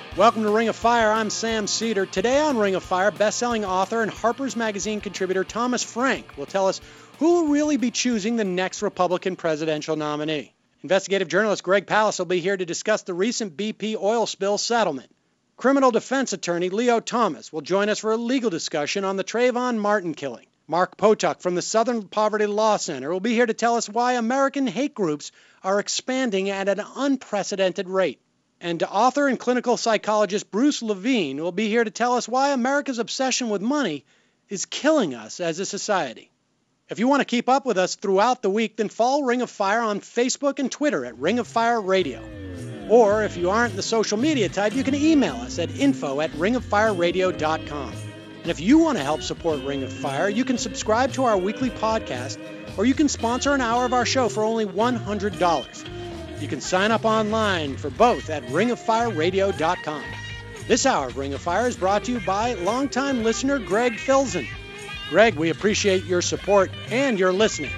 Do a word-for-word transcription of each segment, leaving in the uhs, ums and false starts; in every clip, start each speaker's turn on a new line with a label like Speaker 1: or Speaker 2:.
Speaker 1: Welcome to Ring of Fire. I'm Sam Cedar. Today on Ring of Fire, best-selling author and Harper's Magazine contributor Thomas Frank will tell us who will really be choosing the next Republican presidential nominee. Investigative journalist Greg Palast will be here to discuss the recent B P oil spill settlement. Criminal defense attorney Leo Thomas will join us for a legal discussion on the Trayvon Martin killing. Mark Potok from the Southern Poverty Law Center will be here to tell us why American hate groups are expanding at an unprecedented rate. And author and clinical psychologist Bruce Levine will be here to tell us why America's obsession with money is killing us as a society. If you want to keep up with us throughout the week, then follow Ring of Fire on Facebook and Twitter at Ring of Fire Radio. Or if you aren't the social media type, you can email us at info at ring of fire radio dot com. And if you want to help support Ring of Fire, you can subscribe to our weekly podcast, or you can sponsor an hour of our show for only one hundred dollars. You can sign up online for both at ring of fire radio dot com. This hour of Ring of Fire is brought to you by longtime listener Greg Filzen. Greg, we appreciate your support and your listening.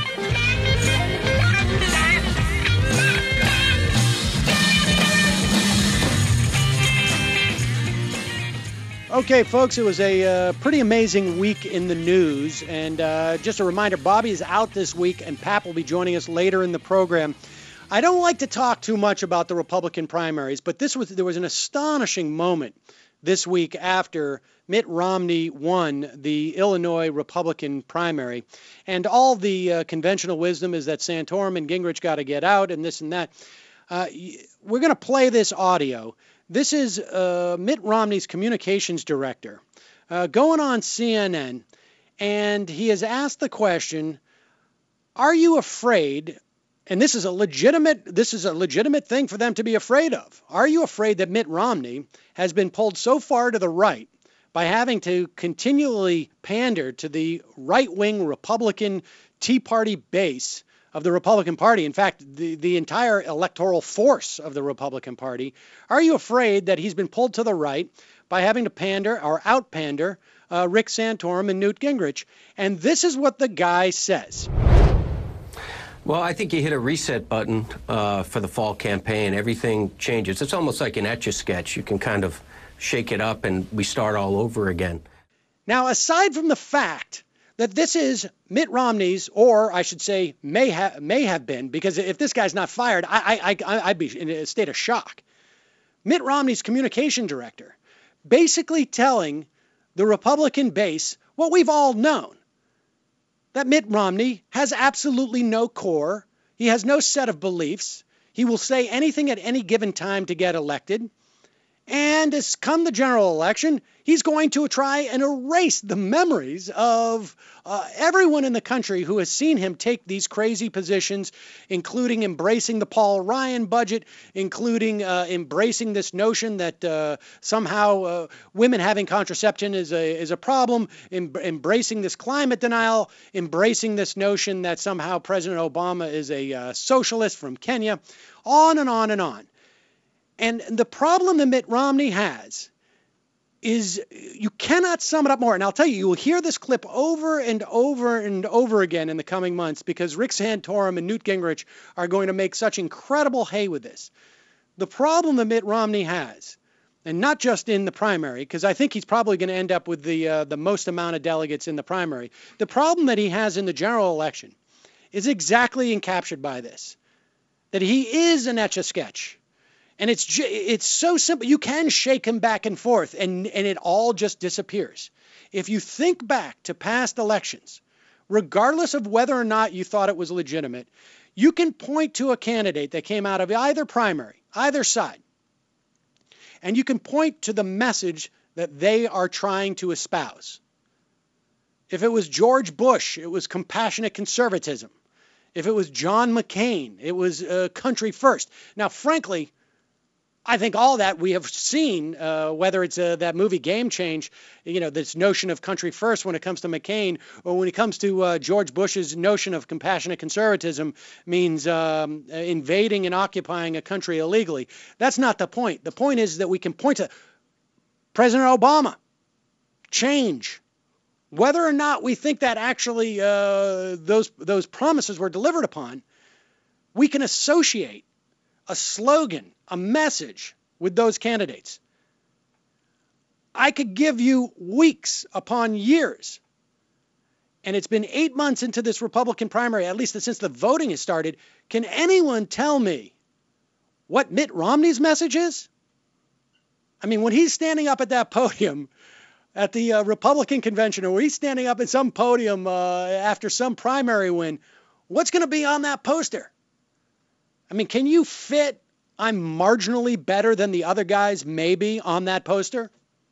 Speaker 1: Okay, folks, it was a uh, pretty amazing week in the news. And uh, just a reminder, Bobby is out this week, and Pap will be joining us later in the program. I don't like to talk too much about the Republican primaries, but this was there was an astonishing moment this week after Mitt Romney won the Illinois Republican primary. And all the uh, conventional wisdom is that Santorum and Gingrich got to get out and this and that. Uh, we're going to play this audio. This is uh, Mitt Romney's communications director uh, going on C N N, and he has asked the question, are you afraid? And this is a legitimate this is a legitimate thing for them to be afraid of. Are you afraid that Mitt Romney has been pulled so far to the right by having to continually pander to the right-wing Republican Tea Party base of the Republican Party, in fact, the, the entire electoral force of the Republican Party? Are you afraid that he's been pulled to the right by having to pander or out-pander uh, Rick Santorum and Newt Gingrich? And this is what the guy says.
Speaker 2: Well, I think you hit a reset button uh, for the fall campaign. Everything changes. It's almost like an Etch-a-Sketch. You can kind of shake it up and we start all over again.
Speaker 1: Now, aside from the fact that this is Mitt Romney's, or I should say may, ha- may have been, because if this guy's not fired, I, I, I, I'd be in a state of shock. Mitt Romney's communication director basically telling the Republican base what we've all known, that Mitt Romney has absolutely no core. He has no set of beliefs. He will say anything at any given time to get elected. And as come the general election, he's going to try and erase the memories of uh, everyone in the country who has seen him take these crazy positions, including embracing the Paul Ryan budget, including uh, embracing this notion that uh, somehow uh, women having contraception is a is a problem, em- embracing this climate denial, embracing this notion that somehow President Obama is a uh, socialist from Kenya, on and on and on. And the problem that Mitt Romney has is you cannot sum it up more. And I'll tell you, you will hear this clip over and over and over again in the coming months because Rick Santorum and Newt Gingrich are going to make such incredible hay with this. The problem that Mitt Romney has, and not just in the primary, because I think he's probably going to end up with the uh, the most amount of delegates in the primary. The problem that he has in the general election is exactly encaptured by this, that he is an Etch-a-Sketch. And it's it's so simple. You can shake him back and forth, and, and it all just disappears. If you think back to past elections, regardless of whether or not you thought it was legitimate, you can point to a candidate that came out of either primary, either side, and you can point to the message that they are trying to espouse. If it was George Bush, it was compassionate conservatism. If it was John McCain, it was uh, country first. Now, frankly, I think all that we have seen, uh, whether it's uh, that movie Game Change, you know, this notion of country first when it comes to McCain, or when it comes to uh, George Bush's notion of compassionate conservatism means um, invading and occupying a country illegally. That's not the point. The point is that we can point to President Obama, change. Whether or not we think that actually uh, those those promises were delivered upon, we can associate a slogan, a message with those candidates. I could give you weeks upon years. And it's been eight months into this Republican primary, at least since the voting has started. Can anyone tell me what Mitt Romney's message is? I mean, when he's standing up at that podium at the uh, Republican convention, or he's standing up at some podium uh, after some primary win, what's going to be on that poster? I mean, can you fit "I'm marginally better than the other guys" maybe on that poster?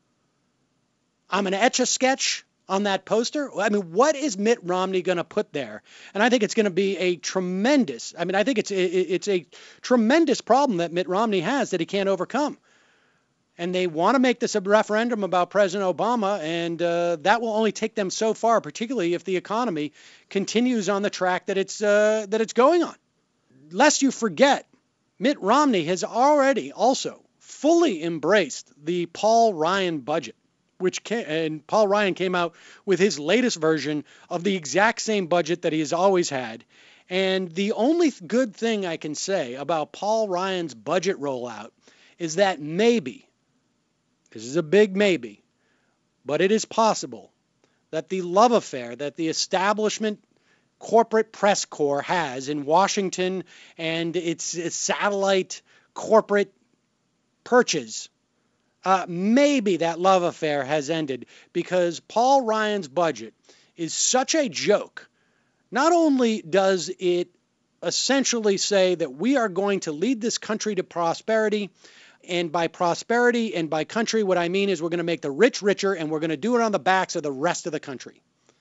Speaker 1: I'm an Etch-a-Sketch on that poster? I mean, what is Mitt Romney going to put there? And I think it's going to be a tremendous, I mean, I think it's it's a tremendous problem that Mitt Romney has that he can't overcome. And they want to make this a referendum about President Obama, and uh, that will only take them so far, particularly if the economy continues on the track that it's uh, that it's going on. Lest you forget, Mitt Romney has already also fully embraced the Paul Ryan budget, which came, and Paul Ryan came out with his latest version of the exact same budget that he has always had. And the only good thing I can say about Paul Ryan's budget rollout is that maybe, this is a big maybe, but it is possible that the love affair that the establishment corporate press corps has in Washington and its, its satellite corporate perches, uh, maybe that love affair has ended, because Paul Ryan's budget is such a joke. Not only does it essentially say that we are going to lead this country to prosperity, and by prosperity and by country, what I mean is we're going to make the rich richer, and we're going to do it on the backs of the rest of the country.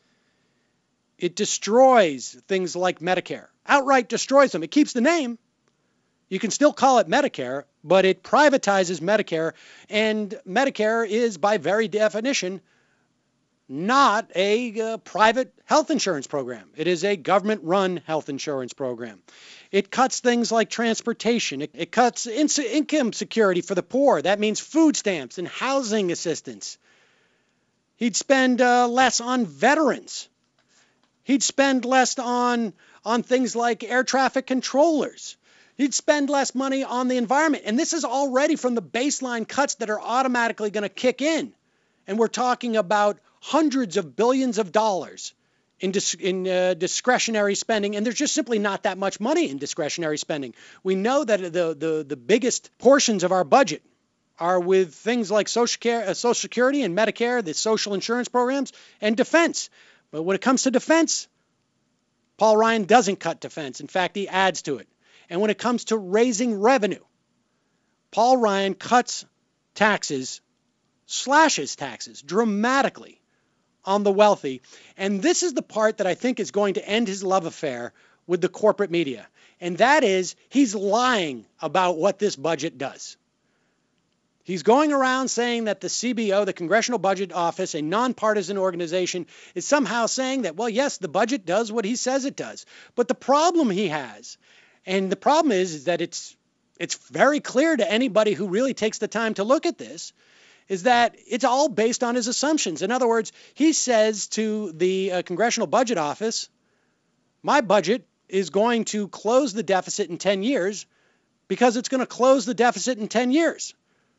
Speaker 1: It destroys things like Medicare, outright destroys them. It keeps the name. You can still call it Medicare, but it privatizes Medicare, and Medicare is, by very definition, not a uh, private health insurance program. It is a government-run health insurance program. It cuts things like transportation. It, it cuts in- income security for the poor. That means food stamps and housing assistance. He'd spend uh, less on veterans. He'd spend less on, on things like air traffic controllers. He'd spend less money on the environment. And this is already from the baseline cuts that are automatically going to kick in. And we're talking about hundreds of billions of dollars in, dis- in uh, discretionary spending. And there's just simply not that much money in discretionary spending. We know that the, the, the biggest portions of our budget are with things like Social, Care, uh, Social Security and Medicare, the social insurance programs, and defense. But when it comes to defense, Paul Ryan doesn't cut defense. In fact, he adds to it. And when it comes to raising revenue, Paul Ryan cuts taxes, slashes taxes dramatically on the wealthy. And this is the part that I think is going to end his love affair with the corporate media. And that is, he's lying about what this budget does. He's going around saying that the C B O, the Congressional Budget Office, a nonpartisan organization, is somehow saying that, well, yes, the budget does what he says it does. But the problem he has, and the problem is, is that it's it's very clear to anybody who really takes the time to look at this, is that it's all based on his assumptions. In other words, he says to the uh, Congressional Budget Office, my budget is going to close the deficit in ten years because it's going to close the deficit in ten years.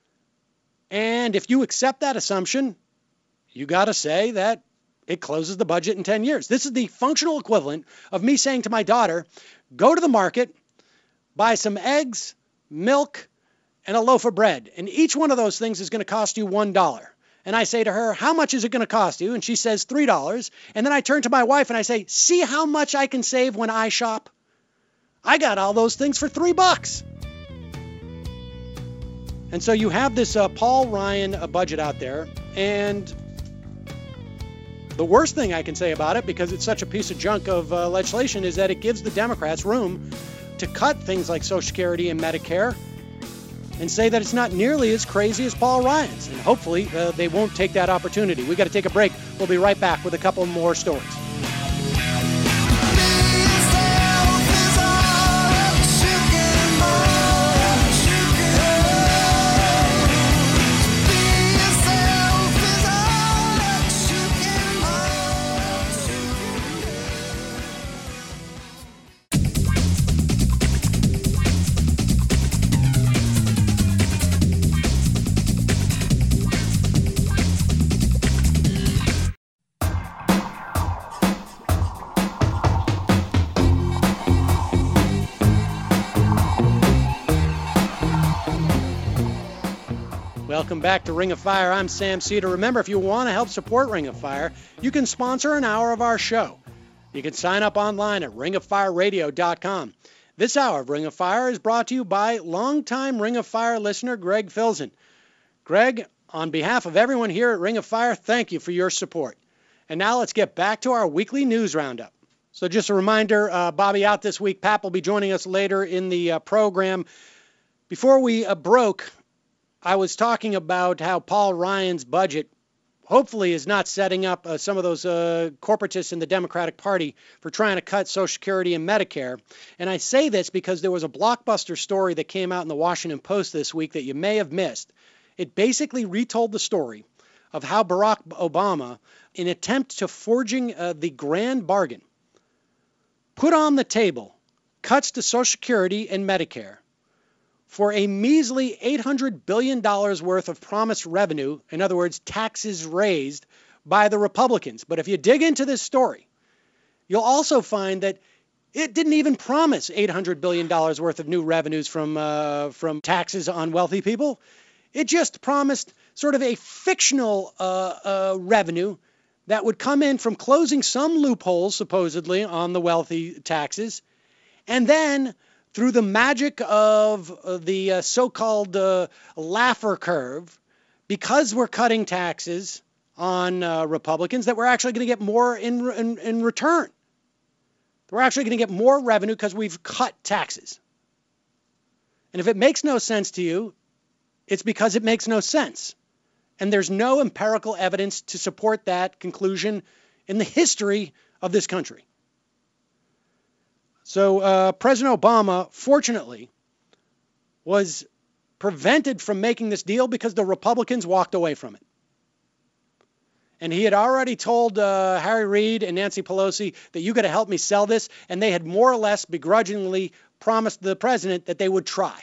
Speaker 1: And if you accept that assumption, you got to say that it closes the budget in ten years. This is the functional equivalent of me saying to my daughter, go to the market, buy some eggs, milk, and a loaf of bread. And each one of those things is going to cost you one dollar. And I say to her, how much is it going to cost you? And she says three dollars. And then I turn to my wife and I say, see how much I can save when I shop? I got all those things for three bucks. And so you have this uh, Paul Ryan uh, budget out there, and the worst thing I can say about it, because it's such a piece of junk of uh, legislation, is that it gives the Democrats room to cut things like Social Security and Medicare and say that it's not nearly as crazy as Paul Ryan's. And hopefully uh, they won't take that opportunity. We got to take a break. We'll be right back with a couple more stories. Welcome back to Ring of Fire. I'm Sam Cedar. Remember, if you want to help support Ring of Fire, you can sponsor an hour of our show. You can sign up online at ring of fire radio dot com. This hour of Ring of Fire is brought to you by longtime Ring of Fire listener Greg Filzen. Greg, on behalf of everyone here at Ring of Fire, thank you for your support. And now let's get back to our weekly news roundup. So just a reminder, uh, Bobby out this week. Pap will be joining us later in the uh, program. Before we uh, broke, I was talking about how Paul Ryan's budget hopefully is not setting up uh, some of those uh, corporatists in the Democratic Party for trying to cut Social Security and Medicare. And I say this because there was a blockbuster story that came out in the Washington Post this week that you may have missed. It basically retold the story of how Barack Obama, in an attempt to forging uh, the grand bargain, put on the table cuts to Social Security and Medicare for a measly eight hundred billion dollars worth of promised revenue, in other words, taxes raised by the Republicans. But if you dig into this story, you'll also find that it didn't even promise eight hundred billion dollars worth of new revenues from, uh, from taxes on wealthy people. It just promised sort of a fictional uh, uh, revenue that would come in from closing some loopholes, supposedly, on the wealthy taxes, and then through the magic of uh, the uh, so-called uh, Laffer curve, because we're cutting taxes on uh, Republicans, that we're actually going to get more in, in, in return. We're actually going to get more revenue because we've cut taxes. And if it makes no sense to you, it's because it makes no sense. And there's no empirical evidence to support that conclusion in the history of this country. So uh, President Obama, fortunately, was prevented from making this deal because the Republicans walked away from it. And he had already told uh, Harry Reid and Nancy Pelosi that you got to help me sell this, and they had more or less begrudgingly promised the president that they would try.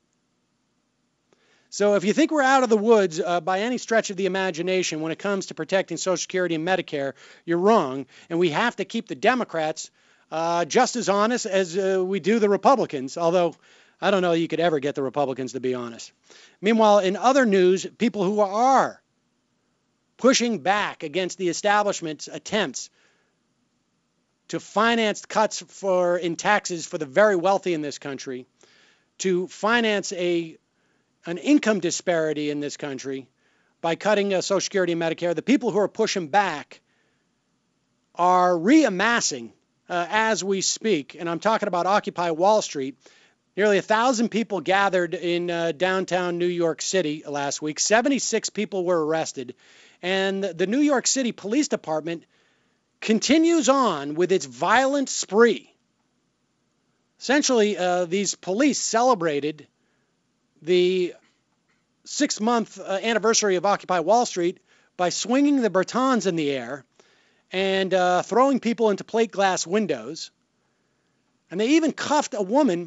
Speaker 1: So if you think we're out of the woods uh, by any stretch of the imagination when it comes to protecting Social Security and Medicare, you're wrong, and we have to keep the Democrats Uh, just as honest as uh, we do the Republicans, although I don't know you could ever get the Republicans to be honest. Meanwhile, in other news, people who are pushing back against the establishment's attempts to finance cuts for in taxes for the very wealthy in this country, to finance a an income disparity in this country by cutting uh, Social Security and Medicare, the people who are pushing back are reamassing Uh, as we speak, and I'm talking about Occupy Wall Street. Nearly a thousand people gathered in uh, downtown New York City last week. seventy-six people were arrested, and the New York City Police Department continues on with its violent spree. Essentially, uh, these police celebrated the six-month uh, anniversary of Occupy Wall Street by swinging the batons in the air and uh, throwing people into plate glass windows. And they even cuffed a woman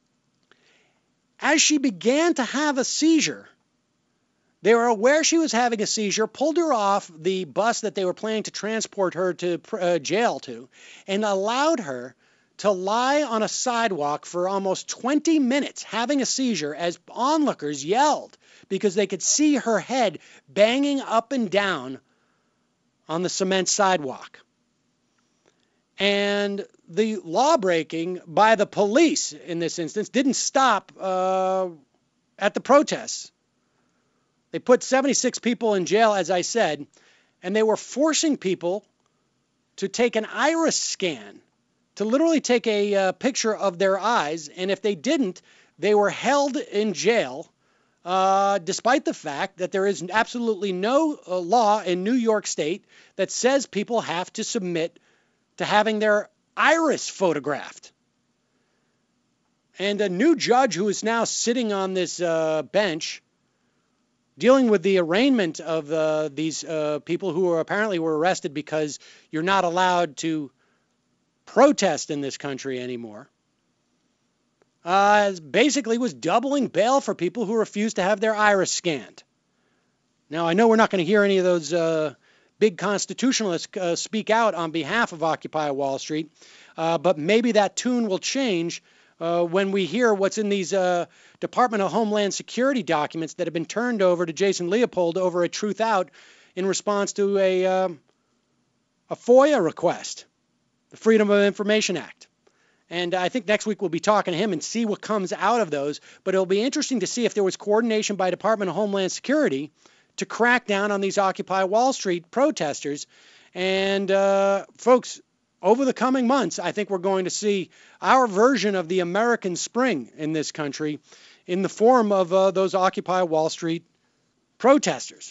Speaker 1: as she began to have a seizure. They were aware she was having a seizure, pulled her off the bus that they were planning to transport her to uh, jail to, and allowed her to lie on a sidewalk for almost twenty minutes having a seizure as onlookers yelled because they could see her head banging up and down on the cement sidewalk. And the law breaking by the police in this instance didn't stop uh, at the protests. They put seventy-six people in jail, as I said, and they were forcing people to take an iris scan, to literally take a uh, picture of their eyes. And if they didn't, they were held in jail, uh, despite the fact that there is absolutely no uh, law in New York State that says people have to submit to having their iris photographed. And a new judge who is now sitting on this uh, bench dealing with the arraignment of uh, these uh, people who are apparently were arrested because you're not allowed to protest in this country anymore, uh, basically was doubling bail for people who refuse to have their iris scanned. Now, I know we're not going to hear any of those uh, big constitutionalists uh, speak out on behalf of Occupy Wall Street, uh, but maybe that tune will change uh, when we hear what's in these uh, Department of Homeland Security documents that have been turned over to Jason Leopold over at Truth Out in response to a, um, a FOIA request, the Freedom of Information Act. And I think next week we'll be talking to him and see what comes out of those. But it'll be interesting to see if there was coordination by Department of Homeland Security to crack down on these Occupy Wall Street protesters. And uh, folks, over the coming months, I think we're going to see our version of the American Spring in this country in the form of uh, those Occupy Wall Street protesters.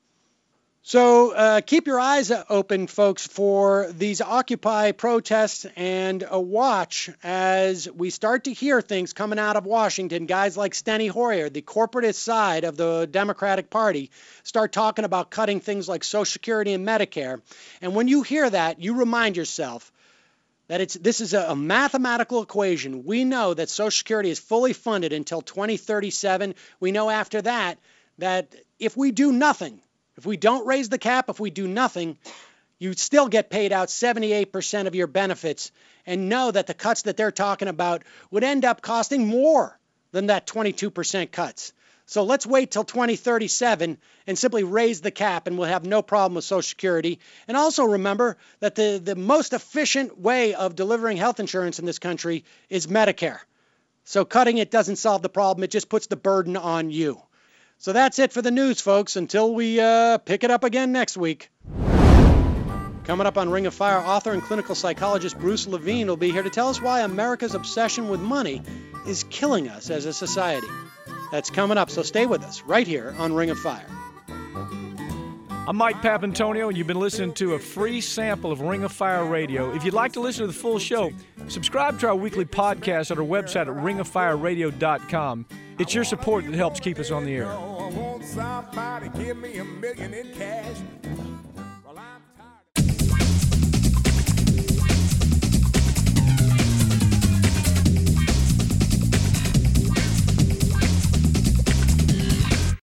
Speaker 1: So uh, keep your eyes open, folks, for these Occupy protests, and uh, watch as we start to hear things coming out of Washington. Guys like Steny Hoyer, the corporatist side of the Democratic Party, start talking about cutting things like Social Security and Medicare. And when you hear that, you remind yourself that it's this is a, a mathematical equation. We know that Social Security is fully funded until twenty thirty-seven. We know after that that if we do nothing, if we don't raise the cap, if we do nothing, you still get paid out seventy-eight percent of your benefits, and know that the cuts that they're talking about would end up costing more than that twenty-two percent cuts. So let's wait till twenty thirty-seven and simply raise the cap, and we'll have no problem with Social Security. And also remember that the, the most efficient way of delivering health insurance in this country is Medicare. So cutting it doesn't solve the problem. It just puts the burden on you. So that's it for the news, folks, until we uh, pick it up again next week. Coming up on Ring of Fire, author and clinical psychologist Bruce Levine will be here to tell us why America's obsession with money is killing us as a society. That's coming up, so stay with us right here on Ring of Fire.
Speaker 3: I'm Mike Papantonio, and you've been listening to a free sample of Ring of Fire Radio. If you'd like to listen to the full show, subscribe to our weekly podcast at our website at ring of fire radio dot com. It's your support that helps keep us on the air.
Speaker 4: I want somebody give me a million in cash.